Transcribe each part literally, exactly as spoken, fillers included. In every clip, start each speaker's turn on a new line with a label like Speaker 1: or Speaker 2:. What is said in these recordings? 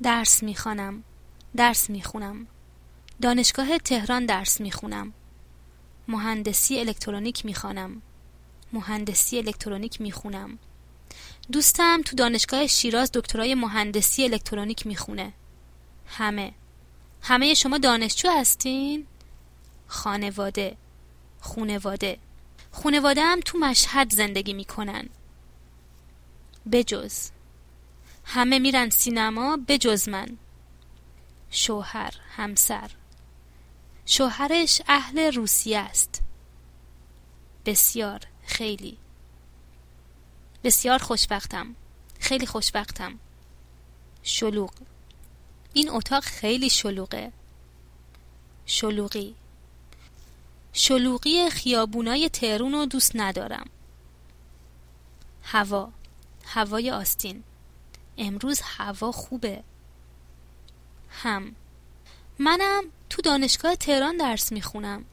Speaker 1: درس میخوانم. درس میخونم. دانشگاه تهران درس میخونم. مهندسی الکترونیک میخوانم. مهندسی الکترونیک میخونم. دوستم تو دانشگاه شیراز دکترای مهندسی الکترونیک میخونه. همه همه شما دانشجو هستین؟ خانواده خونواده خونواده هم تو مشهد زندگی میکنن. بجز همه میرن سینما بجز من. شوهر همسر شوهرش اهل روسیه است. بسیار خیلی بسیار خوشبختم. خیلی خوشبختم. شلوغ این اتاق خیلی شلوغه. شلوغی شلوغی خیابونای تهران رو دوست ندارم. هوا هوای آستین امروز هوا خوبه. هم منم تو دانشگاه تهران درس میخونم.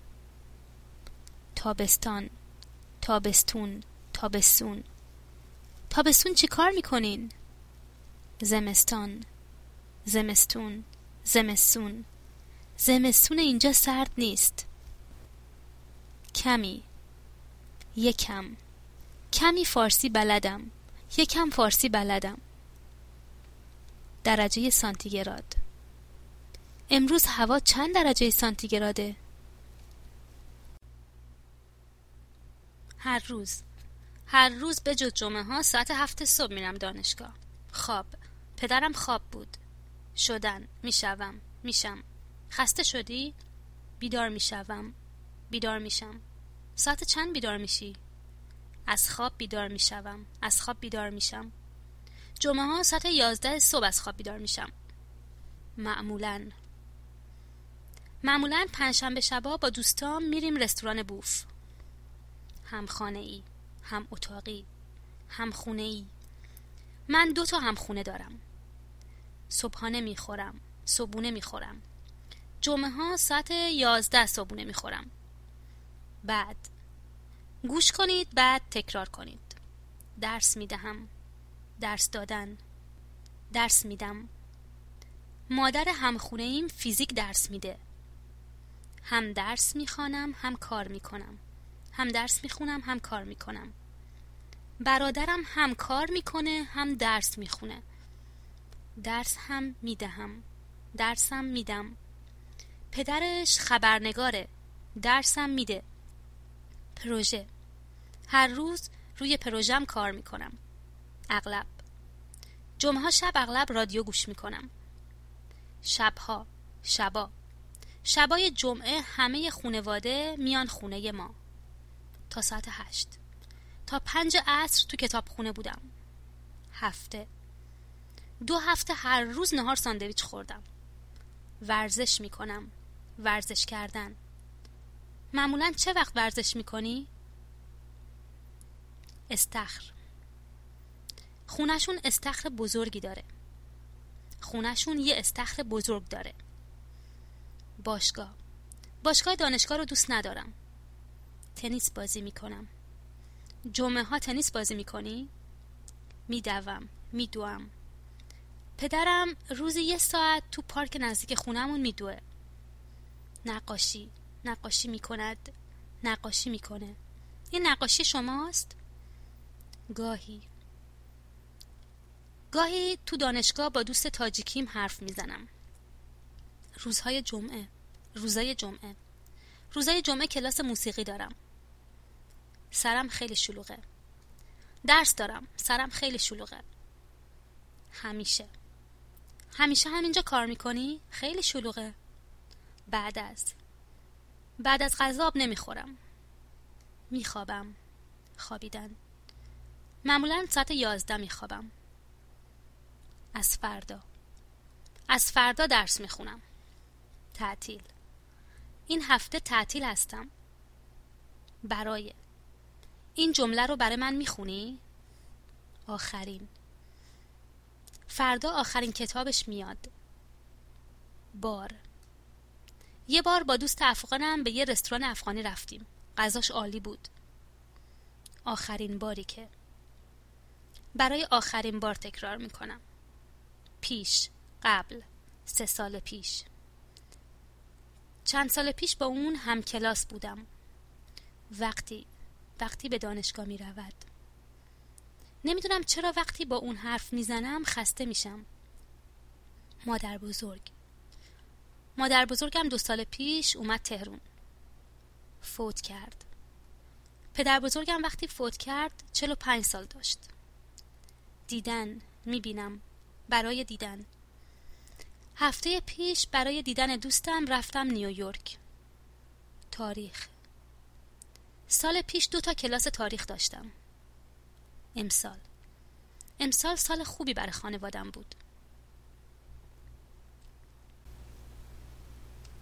Speaker 1: تابستان تابستون تابستون تابستون چی کار میکنین؟ زمستان زمستون زمستون زمستون اینجا سرد نیست. کمی یکم کمی فارسی بلدم. یکم فارسی بلدم. درجه سانتیگراد امروز هوا چند درجه سانتیگراده؟ هر روز هر روز به جز جمعه ها ساعت هفت صبح میرم دانشگاه. خواب پدرم خواب بود. شدن میشوم میشم. خسته شدی؟ بیدار میشوم بیدار میشم. ساعت چند بیدار میشی؟ از خواب بیدار میشوم از خواب بیدار میشم. جمعه ها ساعت یازده صبح از خواب بیدار میشم. معمولاً معمولاً پنجشنبه شبا با دوستام میریم رستوران بوف. هم خانه ای هم اتاقی هم خونه ای. من دو تا هم خونه دارم. صبحانه میخورم صبحونه میخورم. جمعه ها ساعت یازده صبحونه میخورم. بعد گوش کنید بعد تکرار کنید. درس میدهم. درس دادن. درس میدم. مادر همخونه ایم فیزیک درس میده. هم درس میخوانم هم کار میکنم. هم درس میخونم هم کار میکنم. برادرم هم کار میکنه هم درس میخونه. درس هم میدهم. درسم میدم. پدرش خبرنگاره. درسم میده. پروژه هر روز روی پروژم کار میکنم. اغلب جمعه ها شب اغلب رادیو گوش میکنم. شبها شبا شبای جمعه همه خونواده میان خونه ما. تا ساعت هشت تا پنج عصر تو کتاب خونه بودم. هفته دو هفته هر روز نهار ساندویچ خوردم. ورزش میکنم. ورزش کردن. معمولاً چه وقت ورزش میکنی؟ استخر خونشون استخر بزرگی داره. خونشون یه استخر بزرگ داره. باشگاه باشگاه دانشگاه رو دوست ندارم. تنیس بازی میکنم. جمعه ها تنیس بازی میکنی؟ میدوم میدوم. پدرم روزی یه ساعت تو پارک نزدیک خونمون میدوه. نقاشی نقاشی میکند. نقاشی میکنه. این نقاشی شماست؟ گاهی گاهی تو دانشگاه با دوست تاجیکیم حرف میزنم. روزهای جمعه روزهای جمعه روزهای جمعه کلاس موسیقی دارم. سرم خیلی شلوغه. درس دارم. سرم خیلی شلوغه. همیشه همیشه همینجا کار میکنی؟ خیلی شلوغه. بعد از بعد از غذا آب نمیخورم. میخوابم. خوابیدن معمولاً ساعت یازده میخوابم. از فردا از فردا درس میخونم. تعطیل این هفته تعطیل هستم. برای این جمله رو برای من میخونی؟ آخرین فردا آخرین کتابش میاد. بار یه بار با دوست افغانم به یه رستوران افغانی رفتیم. غذاش عالی بود. آخرین باری که برای آخرین بار تکرار میکنم. پیش قبل، سه سال پیش. چند سال پیش با اون هم کلاس بودم. وقتی وقتی به دانشگاه می رود. نمیدونم چرا وقتی با اون حرف میزنم خسته میشم. مادر بزرگ مادر بزرگم دو سال پیش اومد تهران. فوت کرد. پدر بزرگم وقتی فوت کرد چهل و پنج سال داشت. دیدن میبینم، برای دیدن. هفته پیش برای دیدن دوستم رفتم نیویورک. تاریخ. سال پیش دو تا کلاس تاریخ داشتم. امسال امسال سال خوبی برای خانوادم بود.